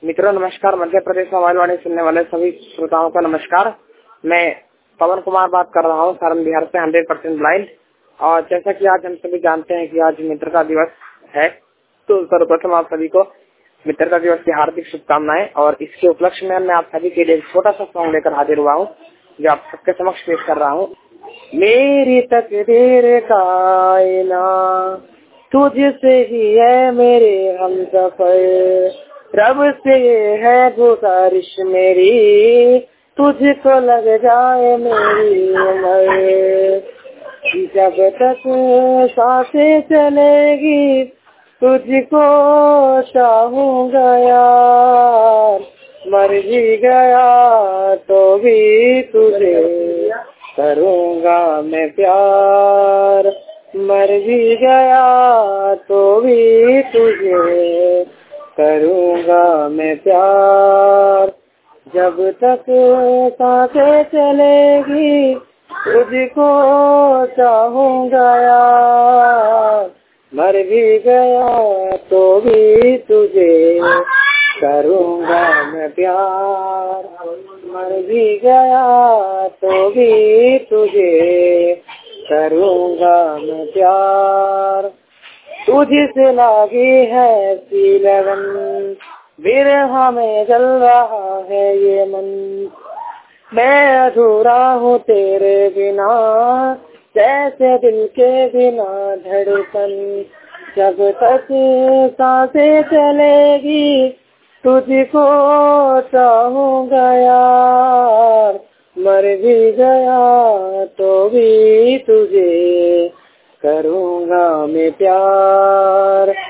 मित्रों नमस्कार। मध्य प्रदेश मोबाइल वाणी सुनने वाले सभी श्रोताओं का नमस्कार। मैं पवन कुमार बात कर रहा हूँ सारण बिहार से, 100% ब्लाइंड। और जैसा कि आज हम सभी जानते हैं कि आज मित्रता दिवस है, तो सर्वप्रथम आप सभी को मित्रता दिवस की हार्दिक शुभकामनाएं। और इसके उपलक्ष्य में मैं आप सभी के लिए एक छोटा सा सॉन्ग लेकर हाजिर हुआ हूँ जो आप सबके समक्ष पेश कर रहा हूँ। मेरी तकदीर का आईना तुझसे ही है मेरे हमसफर, रब से ये है गुजारिश मेरी, तुझको लग जाए मेरी उम्र। जब तक सांसें चलेगी तुझको चाहूंगा यार, मर भी गया तो भी तुझे करूंगा मैं प्यार, मर भी गया तो भी तुझे करूंगा मैं प्यार। जब तक सांसें चलेगी तुझको चाहूंगा यार, मर भी गया तो भी तुझे करूंगा मैं प्यार, मर भी गया तो भी तुझे करूंगा मैं प्यार। तुझसे लागी है ऐसी लगन, बिरहा में जल रहा है ये मन, मैं अधूरा हूँ तेरे बिना, जैसे दिल के बिना धड़कन। जब तक सांसें चलेगी तुझको चाहूंगा यार, मर भी गया तो भी तुझे करूंगा मैं प्यार।